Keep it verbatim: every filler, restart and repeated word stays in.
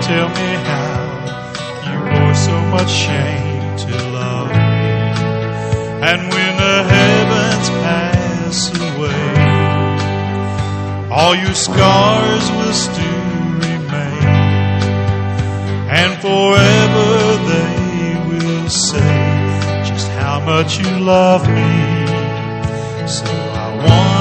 tell me how you bore so much shame to love me. And when the heavens pass away, all your scars will still remain, and forever they will say just how much you love me. So I want